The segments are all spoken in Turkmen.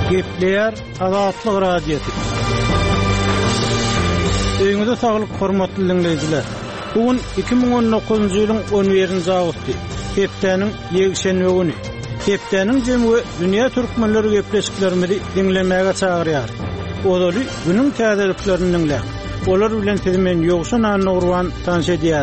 Gepleyer Azatlyk radiosu. Öňüňizde saglyk hormatly dinleýijiler. Bugün 2019-njy ýylyň 11-nji awgusty. Hepdeniň ýegşenme güni. Hepdeniň jemgy dünýä türkmenleri gepleşiklerimizi dinlemäge çagyrýar. Olaly günüň täzeliklerini dinlär. Olar bilen sizmen ýogşan anurwan tanış edýär.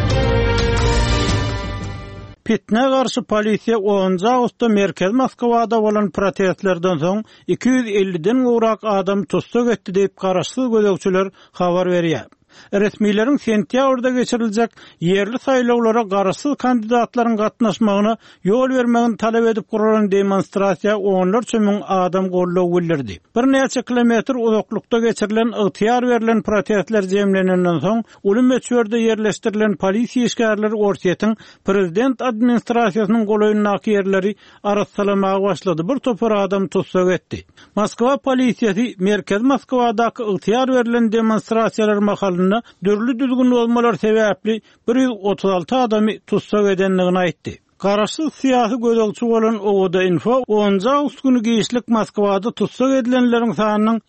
Fitne karşı polisiya 10 Ağustos Merkez Moskovada bolan protestlerden soň 250'den urak adam tutsak etdi deyip garaşsyz gözegçiler habar berýär. Resmiýlerin sentýabrda geçiriljek yerli saýlawlara garaşsyz kandidatlaryň gatnaşmagyna ýol bermegini talap edip guralan demonstrasiýa onlarça müň adam gollagy bildirdi. Bir neçe kilometr uzaklykda geçirilen ygtyýar berilen protestler jemlenenden soň uly meçherde yerleşdirilen polisiýa işgärleri ortaýatyň prezident administrasiýasynyň golaýyndaky yerleri arassalamaga başlady. Bir topar adam tutsak etdi. Moskwa polisiýasy Merkez Moskovadaky ygtyýar berilen demonstrasiýalar mahalynda dürlü düzgün bolmalar sebäpli 136 adamy tutsak edenligini aýtdy. Garaşsyz syýasy gözegçi bolan Oda Info 10 Ağustos güni giýişlik Moskwada tutsak edilenleriň sanynyň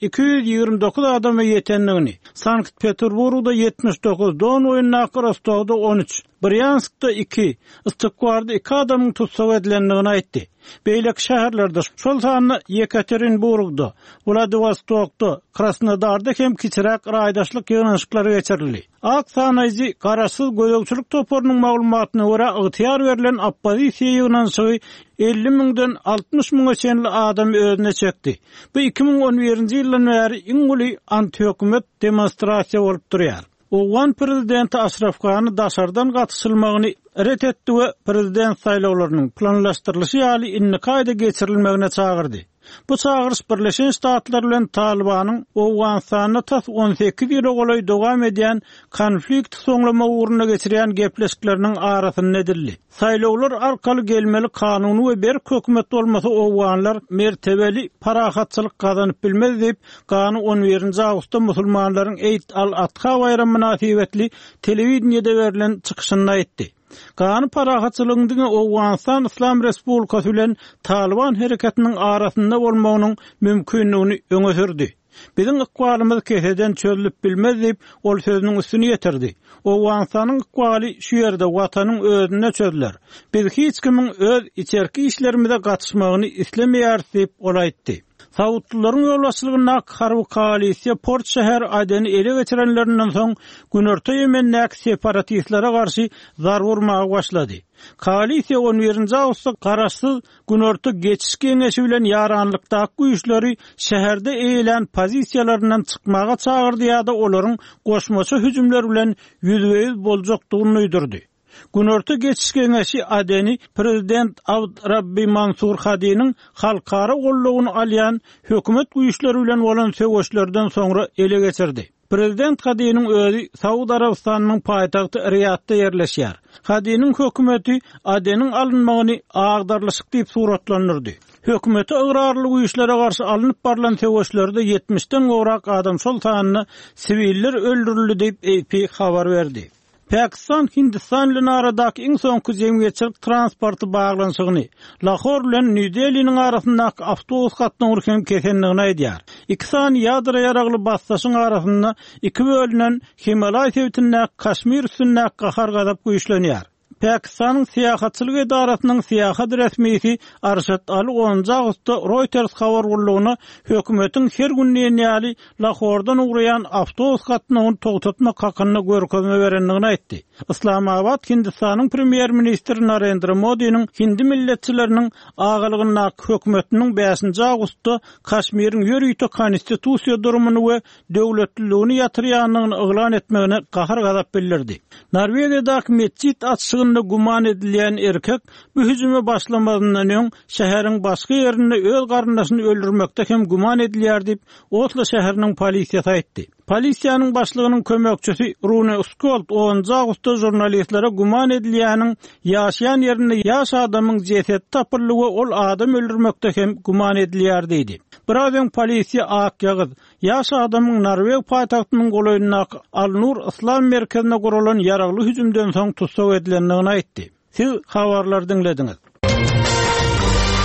229 adama ýetenligini, Sankt-Peterburgda 79, Don oýundaky Rostowda 13, Bryanskda 2, Istkwarda 2 adamyň tutsak edilenligini aýtdy. Beýlek şäherlerde şol sany Yekaterinburgda, Vladivostokda, Krasnodarda hem kiçirek raýdaşlyk ýygnaşyklary geçirildi. Aksanaýjy garaşsyz gözegçilik toparynyň maglumatyna görä ygtyýar berilen oppozisiýa ýygnaşygy 50 000'den 60 000'a çenli adam özüne çekdi. Bu 2011-nji ýyldan bäri iň uly anti-hökümet demonstrasiýa bolup durýar. Oğan prezidenti Ashraf Ghani daşardan gatışylmagyny ret etdi we prezident saýlawlarynyň planlaşdyrylyşy ýaly innikaýda geçirilmegine çagyrdy. Bu çagyrış Birleşen Ştatlar bilen Talibanyň Awganistanda 18 ýyl golaý dowam edýän konflikt soňlama uğruna geçirýän gepleşikleriniň arasynda edildi. Saýlawlar arkaly gelmeli kanuny we bir hökümet bolmasa Awganlar mertebeli parahatçylyk gazanyp bilmez diýip Ghani 11-nji Ağustosda musulmanlaryň Eid al-Adha bayramy münasibetli telewizionyada berilen çykyşynda aýtdy. Ghani parahatçylygyň Awganistan Islam Respublikasy bilen Taliban hereketiniň arasynda bolmagynyň mümkinligini öňe sürdi. Biziň ykbalymyz keseden çözülüp bilmez diýip ol sözüniň üstüne ýetirdi. Awganistanyň ykbaly şu ýerde watanyň özüne çözüler. Biz hiç kimiň öz içerki işlerimize gatnaşmagyny islemeýär diýip ol aýtdy. Savutluların yolbaşçylygynda harby koalisiýa Port şäher adany ele geçirenlerinden soň günorta Ýemendäki separatistlere garşy zar vurmaga başlady. Koalisiýa 11-nji Ağustosda garaşsyz günorta geçiş geňeşi bilen ýaranlykdaky güýçleri şäherde eýilen pozisiýalaryndan çykmaga çagyrdy ýa-da olaryň goşmaça hüjümler bilen ýüzbeýiz boljakdygyny öýdürdi. Günorta geçiş geňeşi adany prezident Abdrabbi Mansur Hadi'niň halkara gollagyny alýan hökümet güýçleri bilen bolan söwüşlerden soňra ele geçirdi. Prezident Hadi'niň özü Saudi Arabistanyň paýtagty Riyadda ýerleşýär. Hadi'niň hökümeti adanyň alınmagyny agdarlyşyk diýip suratlandyrdy. Hökümeti ıgrarly güýçlere garşy alınıp barlan söwüşlerde 70'den gowrak adam şol sanyny siviller öldürildi diýip AP habar berdi. Pakistan Hindistan bilen aradaky iň soňky jemgyýetçilik transporty baglanşygyny Lahore bilen New Delhi'niň arasyndaky awtobus gatnaşygyny hem kesenligini aýdýar. Iki sany ýadra ýaragly bassaşyň arasynda iki bölünen Himalay tebitindäki Kaşmir üstündäki gahar gazap güýçlenýär. Pakistanyň syýahatçylyk edarasynyň syýahat resmisi Arshad Ali 10 Ağustosda Reuters habar gurulugyna hökümetiň her günden ýaly Lahoredan ugrayan awtobus gatnaşygyny togtatmak hakyna görkezme berenligini aýtdy. Islamabad Hindistanyň premier ministri Narendra Modi'niň Hindi milletçileriniň agalygyna hökümetiniň 5 Ağustosda Kaşmiriň ýörüýte konstitusiýa durumuny we döwletliligini ýatyrýanlygyny eglan etmegine gahar gazap bildirdi. Norwegiýadaky mesjid açşygynda guman edilýän erkek bu hüjüme başlamadyndan öň şäheriň başga ýerinde öz garyndaşyny öldürmekde hem guman edilýär diýip Oslo şäheriniň polisiýasy aýtdy. Polisiýanyň başlygynyň kömekçisi Rune Uskold 10 Ağustosda jurnalistlere guman edilýäniň ýaşaýan ýerinde ýaş adamyň jesedi tapyldygy ol adam öldürmekde hem guman edilýär diýdi. Birazdan polisiýa ak ýagyz ýaş adamyň Norweg paýtagtynyň golaýyndaky Al-Nur Islam merkezine guralan ýaragly hüjümden soň tutsak edilenligini aýtdy. Siz habarlar dinlediňiz.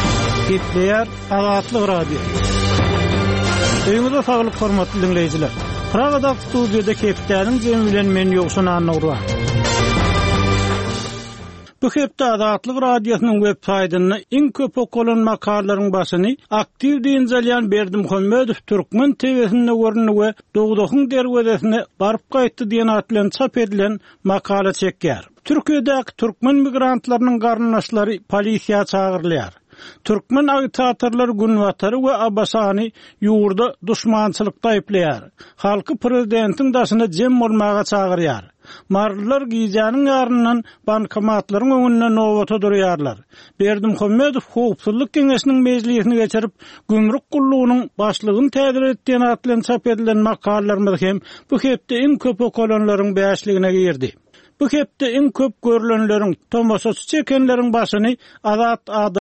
Gepleýär Azatlyk Radio. Öňüňizde saglyk hormatly dinleýijiler. Pragada studiýada Kepdäniň jemi bilen men ýoksun anagura. Bu hepde Azatlyk Radiosynyň web saýtyny iň köp okulan makalaryň başyny aktiw dinjelýän Berdimuhammedow Türkmen TV-sinde görünüge dogdokyň derwezesine baryp gaýtdy diýen at bilen çap edilen makala çekýär. Türkiýedäki türkmen migrantlarynyň garnaşlary polisiýa çagyrylýar. Türkmen agitatorlar Günwatary we Abbasany ýurda duşmançylykda aýplaýar. Halky prezidentiň daşyna jem bolmaga çagyrýar. Marlylar giýjäniň ýaryndan bankomatlaryň öňünde nowata durýarlar. Berdimuhammedow Howpsuzlyk Keňeşiniň mejlisini geçirip gümrük gullugynyň başlygyny täzir etdiğini atlan çap edilen makalalarymyz hem bu hepde iň köp okulanlaryň bäşligine girdi. Bu hepde iň köp görülenleriň, tomoşaçy çekenleriň başyny Azat